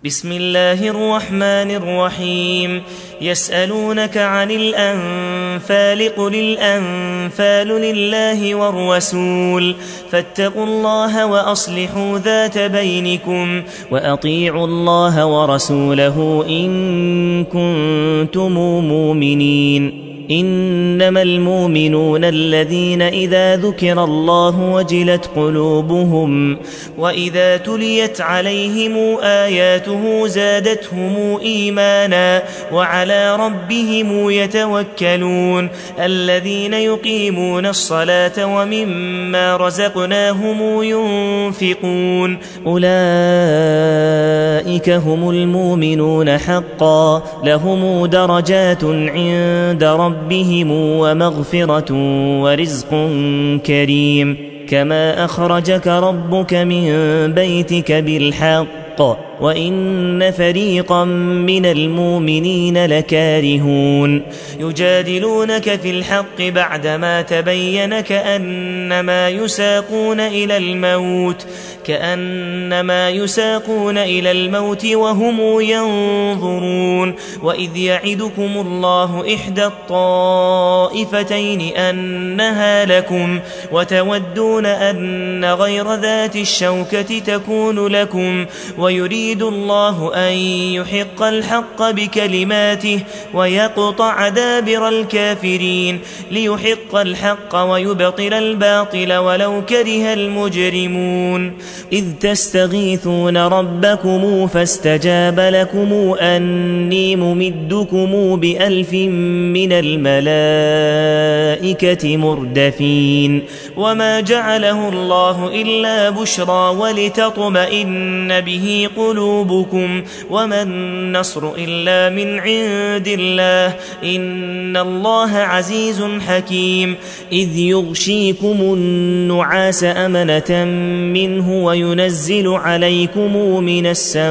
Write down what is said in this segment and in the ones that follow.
بسم الله الرحمن الرحيم يسألونك عن الأنفال قل الأنفال لله والرسول فاتقوا الله وأصلحوا ذات بينكم وأطيعوا الله ورسوله إن كنتم مؤمنين إنما المؤمنون الذين إذا ذكر الله وجلت قلوبهم وإذا تليت عليهم آياته زادتهم إيمانا وعلى ربهم يتوكلون الذين يقيمون الصلاة ومما رزقناهم ينفقون أولئك هم المؤمنون حقا لهم درجات عند ربهم ومغفرة ورزق كريم كما أخرجك ربك من بيتك بالحق وإن فريقا من المؤمنين لكارهون يجادلونك في الحق بعدما تبين كأنما يساقون إلى الموت وهم ينظرون وإذ يعدكم الله إحدى الطائفتين أنها لكم وتودون أن غير ذات الشوكة تكون لكم ويريد الله أن يحق الحق بكلماته ويقطع دابر الكافرين ليحق الحق ويبطل الباطل ولو كره المجرمون إذ تستغيثون ربكم فاستجاب لكم أني ممدكم ب1000 من الملائكة مردفين وما جعله الله إلا بشرى ولتطمئن به قلوبكم وما النصر إلا من عند الله إن الله عزيز حكيم إذ يغشيكم النعاس أمنة منه وينزل عليكم من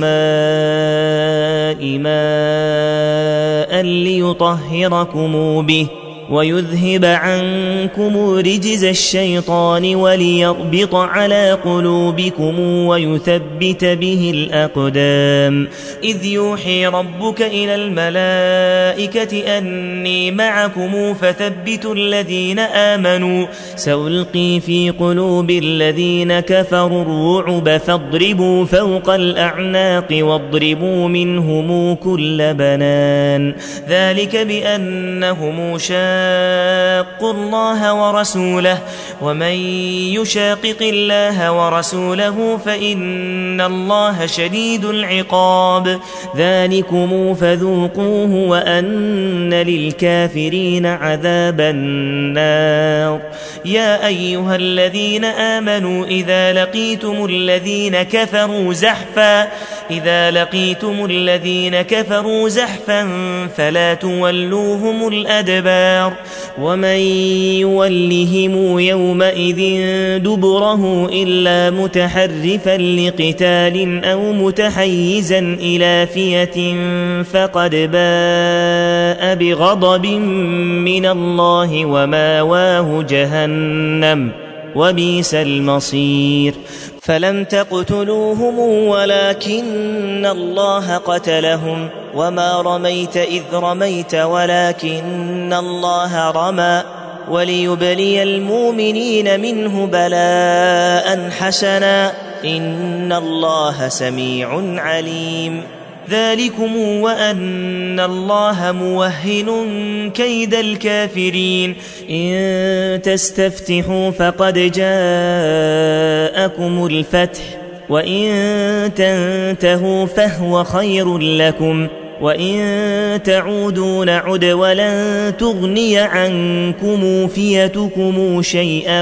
السماء ماء ليطهركم به ويذهب عنكم رجز الشيطان وليربط على قلوبكم ويثبت به الأقدام إذ يوحي ربك إلى الملائكة أني معكم فثبتوا الذين آمنوا سألقي في قلوب الذين كفروا الرعب فاضربوا فوق الأعناق واضربوا منهم كل بنان ذلك بأنهم شاقوا الله ورسوله ومن يشاقق الله ورسوله فإن الله شديد العقاب ذلكم فذوقوه وأن للكافرين عذاب النار يا أيها الذين آمنوا إذا لقيتم الذين كفروا زحفا فلا تولوهم الأدبار ومن يولهم يومئذ دبره إلا متحرفا لقتال أو متحيزا إلى فئة فقد باء بغضب من الله وماواه جهنم وبئس المصير فلم تقتلوهم ولكن الله قتلهم وما رميت إذ رميت ولكن الله رمى وليبلي المؤمنين منه بلاء حسنا إن الله سميع عليم ذلكم وأن الله موهن كيد الكافرين إن تستفتحوا فقد جاءكم الفتح وإن تنتهوا فهو خير لكم وإن تعودوا نعد ولن تغني عنكم فيتكم شيئا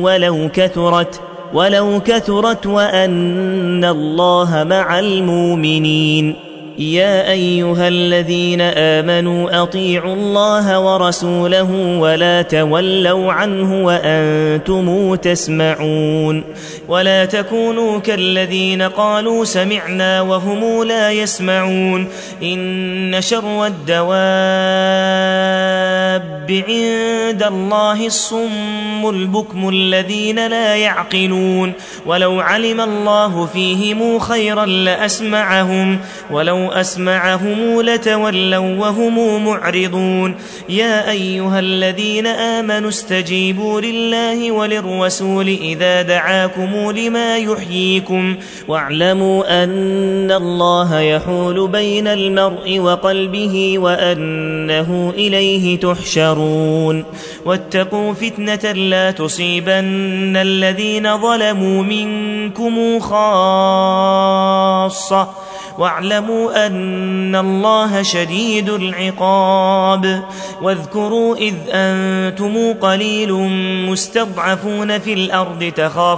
ولو كثرت وأن الله مع المؤمنين يا أيها الذين آمنوا أطيعوا الله ورسوله ولا تولوا عنه وأنتم تسمعون ولا تكونوا كالذين قالوا سمعنا وهم لا يسمعون إن شر الدواب عند الله الصم البكم الذين لا يعقلون ولو علم الله فيهم خيرا لأسمعهم ولو أسمعهم لتولوا وهم معرضون يا أيها الذين آمنوا استجيبوا لله وللرسول إذا دعاكم لما يحييكم واعلموا أن الله يحول بين المرء وقلبه وأنه إليه تحشرون واتقوا فتنة لا تصيبن الذين ظلموا منكم خاصة واعلموا أن الله شديد العقاب واذكروا إذ أنتم قليل مستضعفون في الأرض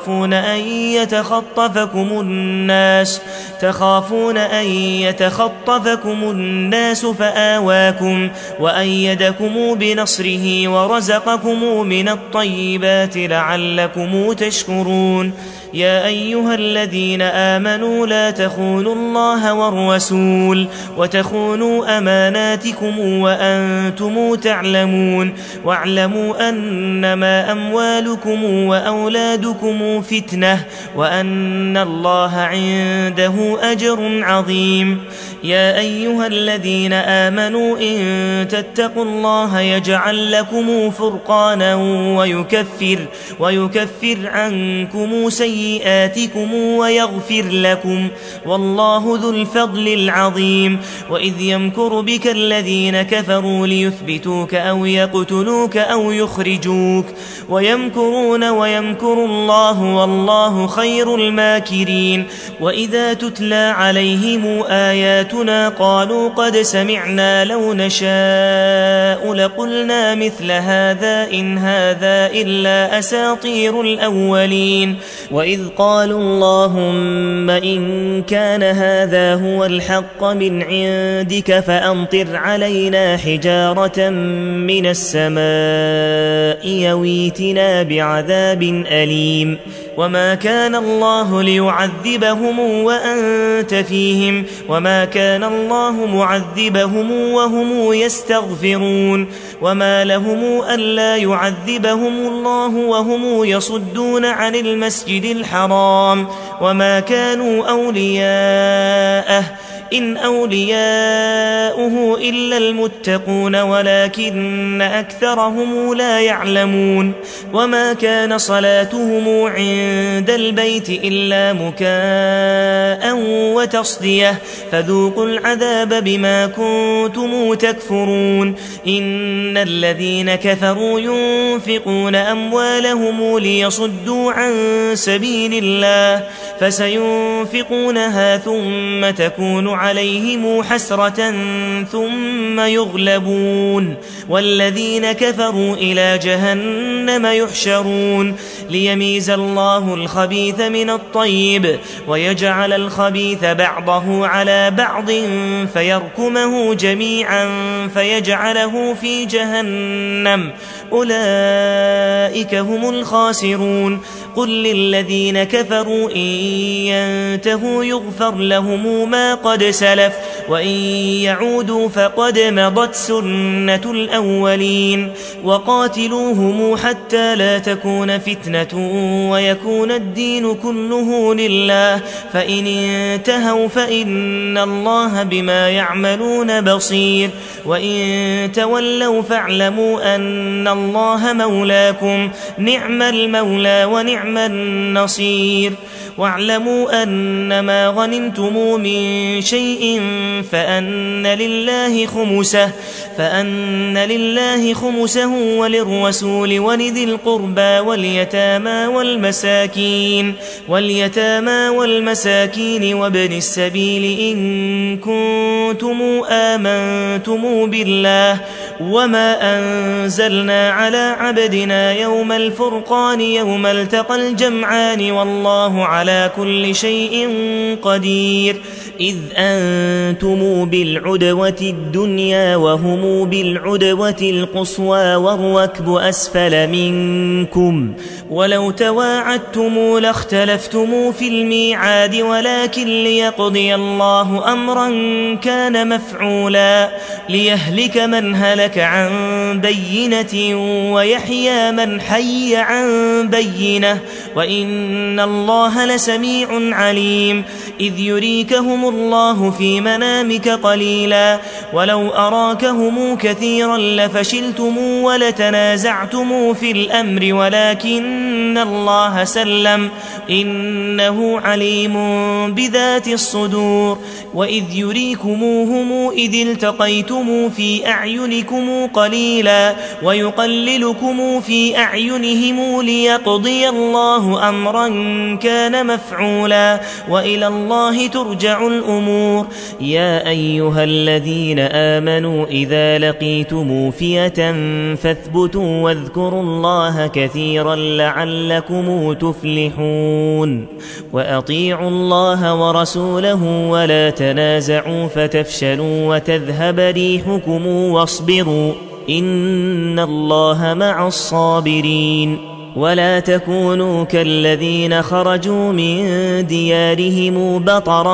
تخافون أن يتخطفكم الناس فآواكم وأيدكم بنصره ورزقكم من الطيبات لعلكم تشكرون يا أيها الذين آمنوا لا تخونوا الله والرسول وتخونوا أماناتكم وأنتم تعلمون واعلموا أنما أموالكم وأولادكم فتنة وأن الله عنده أجر عظيم يا أيها الذين آمنوا إن تتقوا الله يجعل لكم فرقانا ويكفر عنكم سيئاتكم ويغفر لكم والله ذو الفضل العظيم وإذ يمكر بك الذين كفروا ليثبتوك أو يقتلوك أو يخرجوك ويمكرون ويمكر الله والله خير الماكرين وإذا تتلى عليهم آياتنا قالوا قد سمعنا لو نشاء لقلنا مثل هذا إن هذا إلا أساطير الأولين وإذ قالوا اللهم إن كان هذا هو الحق من عندك فأمطر علينا حجارة من السماء يويتنا بعذاب أليم وما كان الله ليعذبهم وأنت فيهم وما كان الله معذبهم وهم يستغفرون وما لهم ألا يعذبهم الله وهم يصدون عن المسجد الحرام وما كانوا أولياءه إن أولياؤه إلا المتقون ولكن أكثرهم لا يعلمون وما كان صلاتهم عند البيت إلا مكاء وتصدية فذوقوا العذاب بما كنتم تكفرون إن الذين كفروا ينفقون أموالهم ليصدوا عن سبيل الله فسينفقونها ثم تكون عليهم حسرة ثم يغلبون والذين كفروا إلى جهنم يحشرون ليميز الله الخبيث من الطيب ويجعل الخبيث بعضه على بعض فيركمه جميعا فيجعله في جهنم أولئك هم الخاسرون قل للذين كفروا إن ينتهوا يغفر لهم ما قد سلف وإن يعودوا فقد مضت سنة الأولين وقاتلوهم حتى لا تكون فتنة ويكون الدين كله لله فإن انتهوا فإن الله بما يعملون بصير وإن تولوا فاعلموا أن الله مولاكم نعم المولى ونعم النصير واعلموا أنما غنمتم من شيء فأن لله خمسه وللرسول ولذي القربى واليتامى والمساكين وابن السبيل إن كنتم آمنتم بالله وما أنزلنا على عبدنا يوم الفرقان يوم التقى الجمعان والله على كل شيء قدير إذ أنتم بالعدوة الدنيا وهم بالعدوة القصوى والركب أسفل منكم ولو تواعدتم لاختلفتم في الميعاد ولكن ليقضي الله أمرا كان مفعولا ليهلك من هلك عن بينة ويحيى من حي عن بينة وإن الله لسميع عليم إذ يريكهم الله في منامك قليلا ولو أراكهم كثيرا لفشلتم ولتنازعتم في الأمر ولكن الله سلم إنه عليم بذات الصدور وإذ يريكموهم إذ التقيتم في أعينكم قليلا ويقللكم في أعينهم ليقضي الله أمرا كان مفعولا وإلى الله ترجع الأمور يا أيها الذين آمنوا إذا لقيتم فئة فاثبتوا واذكروا الله كثيرا لعلكم تفلحون وأطيعوا الله ورسوله ولا تنازعوا فتفشلوا وتذهب ريحكم واصبروا إن الله مع الصابرين ولا تكونوا كالذين خرجوا من ديارهم بطرا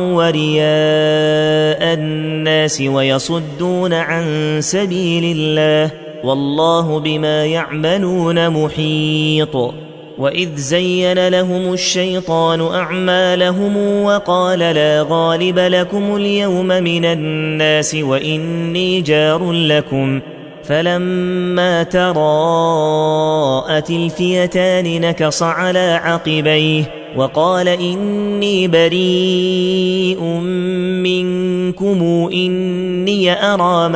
ورياء الناس ويصدون عن سبيل الله والله بما يعملون محيط وإذ زين لهم الشيطان أعمالهم وقال لا غالب لكم اليوم من الناس وإني جار لكم فلما تراءت الفئتان نكص على عقبيه وقال إني بريء منكم إني أرى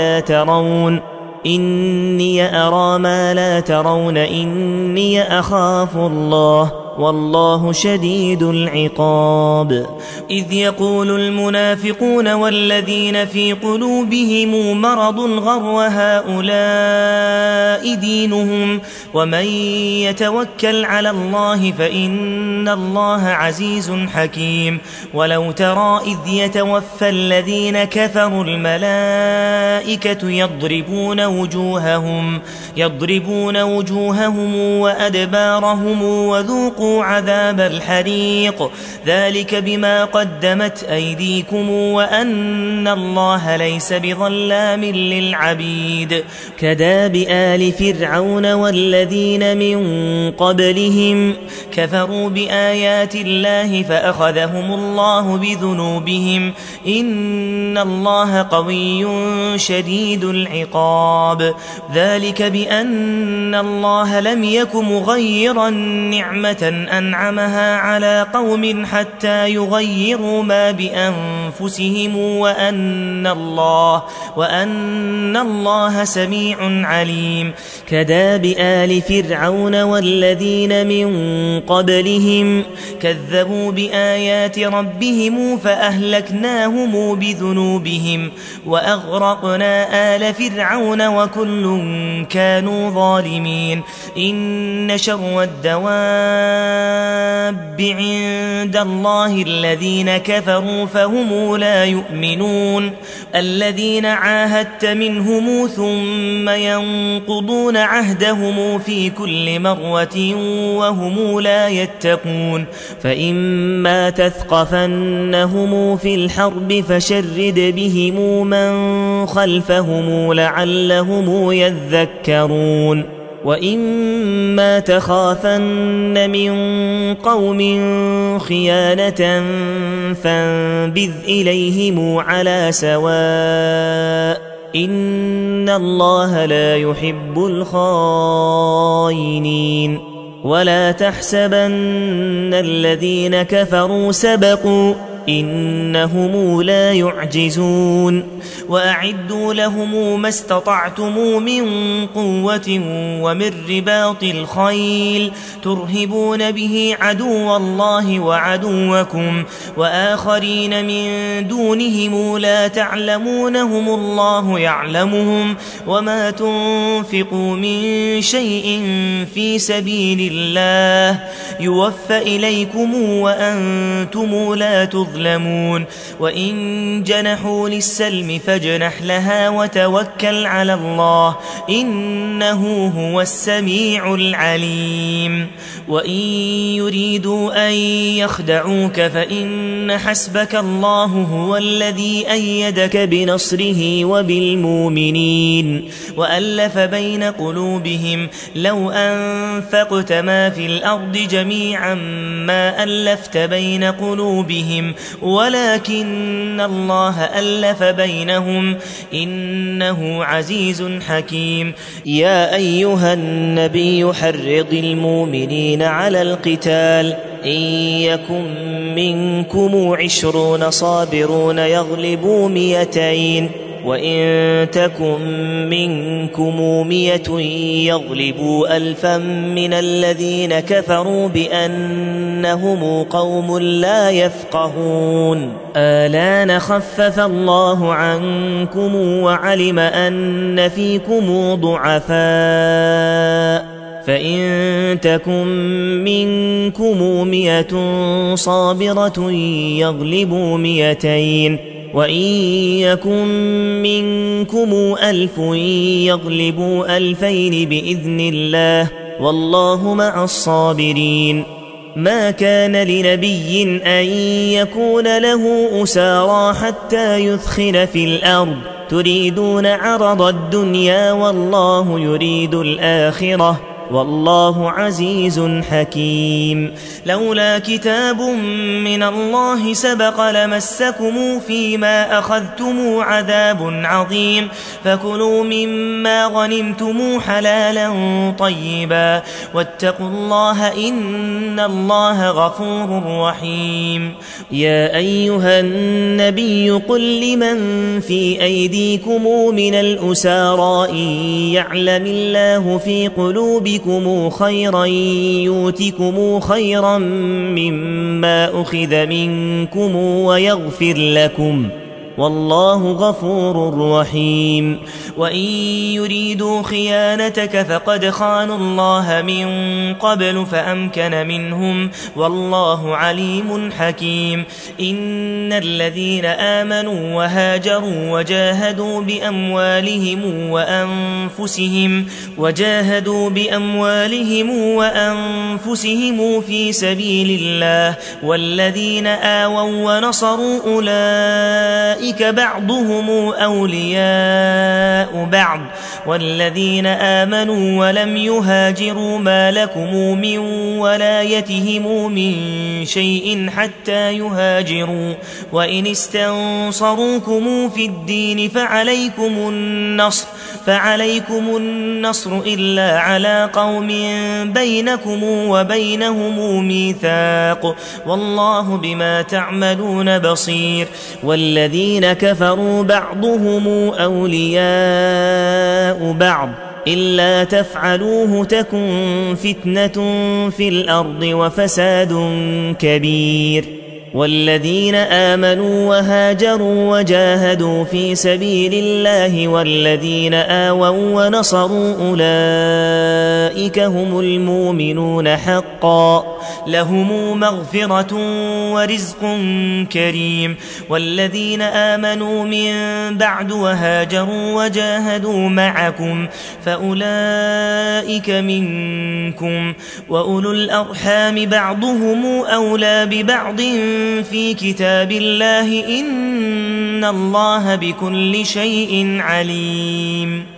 ما لا ترون إني أخاف الله والله شديد العقاب إذ يقول المنافقون والذين في قلوبهم مرض غر هؤلاء دينهم ومن يتوكل على الله فإن الله عزيز حكيم ولو ترى إذ يتوفى الذين كفروا الملائكة يضربون وجوههم وأدبارهم وذوقوا عذاب الحريق ذلك بما قدمت أيديكم وأن الله ليس بظلام للعبيد كداب آل فرعون والذين من قبلهم كفروا بآيات الله فأخذهم الله بذنوبهم إن الله قوي شديد العقاب ذلك بأن الله لم يك مغيرا نعمة أنعمها على قوم حتى يغيروا ما بأنفسهم وأن الله سميع عليم كداب آل فرعون والذين من قبلهم كذبوا بآيات ربهم فأهلكناهم بذنوبهم وأغرقنا آل فرعون وكل كانوا ظالمين إن شر الدواب عند الله الذين كفروا فهم لا يؤمنون الذين عاهدت منهم ثم ينقضون عهدهم في كل مرة وهم لا يتقون فإما تثقفنهم في الحرب فشرد بهم من خلفهم لعلهم يذكرون وإما تخافن من قوم خيانة فانبذ إليهم على سواء إن الله لا يحب الخائنين ولا تحسبن الذين كفروا سبقوا إنهم لا يعجزون وأعدوا لهم ما استطعتم من قوة ومن رباط الخيل ترهبون به عدو الله وعدوكم وآخرين من دونهم لا تعلمونهم الله يعلمهم وما تنفقوا من شيء في سبيل الله يوفى إليكم وأنتم لا تظلمون يظلمون وإن جنحوا للسلم فاجنح لها وتوكل على الله إنه هو السميع العليم وإن يريدوا أن يخدعوك فإن حسبك الله هو الذي أيدك بنصره وبالمؤمنين وألف بين قلوبهم لو أنفقت ما في الأرض جميعا ما ألفت بين قلوبهم ولكن الله ألف بينهم إنه عزيز حكيم يا أيها النبي حرض المؤمنين على القتال إن يكن منكم 20 صابرون يغلبوا 200 وإن تكن منكم 100 يغلبوا 1000 من الذين كفروا بأنهم قوم لا يفقهون آلان خفف الله عنكم وعلم أن فيكم ضعفاء فإن تكن منكم 100 صابرة يغلبوا 200 وإن يكن منكم 1000 يغلبوا 2000 بإذن الله والله مع الصابرين ما كان لنبي أن يكون له أسارى حتى يثخن في الأرض تريدون عرض الدنيا والله يريد الآخرة والله عزيز حكيم لولا كتاب من الله سبق لمسكم فيما أخذتم عذاب عظيم فكلوا مما غنمتم حلالا طيبا واتقوا الله إن الله غفور رحيم يا أيها النبي قل لمن في أيديكم من الأسارى إن يعلم الله في قلوبكم خيرا يؤتكم خيرا مما أخذ منكم ويغفر لكم والله غفور رحيم وإن يريدوا خيانتك فقد خانوا الله من قبل فأمكن منهم والله عليم حكيم إن الذين آمنوا وهاجروا وجاهدوا بأموالهم وأنفسهم في سبيل الله والذين آووا ونصروا أولئك بعضهم أولياء بعض والذين آمنوا ولم يهاجروا ما لكم من ولايتهم من شيء حتى يهاجروا وإن استنصروكم في الدين فعليكم النصر إلا على قوم بينكم وبينهم ميثاق والله بما تعملون بصير والذين كفروا بعضهم أولياء بعض إلا تفعلوه تكن فتنة في الأرض وفساد كبير والذين آمنوا وهاجروا وجاهدوا في سبيل الله والذين آووا ونصروا أولئك هم المؤمنون حقا لهم مغفرة ورزق كريم والذين آمنوا من بعد وهاجروا وجاهدوا معكم فأولئك منكم وأولو الأرحام بعضهم أولى ببعض في كتاب الله إن الله بكل شيء عليم